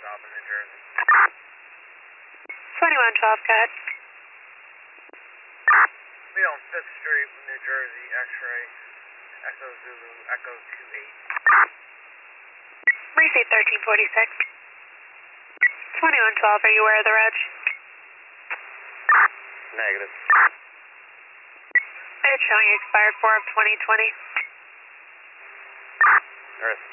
stop in New Jersey. 2112, go ahead. We on 5th Street, New Jersey, X-ray, Echo Zulu, Echo 28. Receipt 1346. 2112, are you aware of the reg? Negative. It's showing expired 4 of 2020. Earth.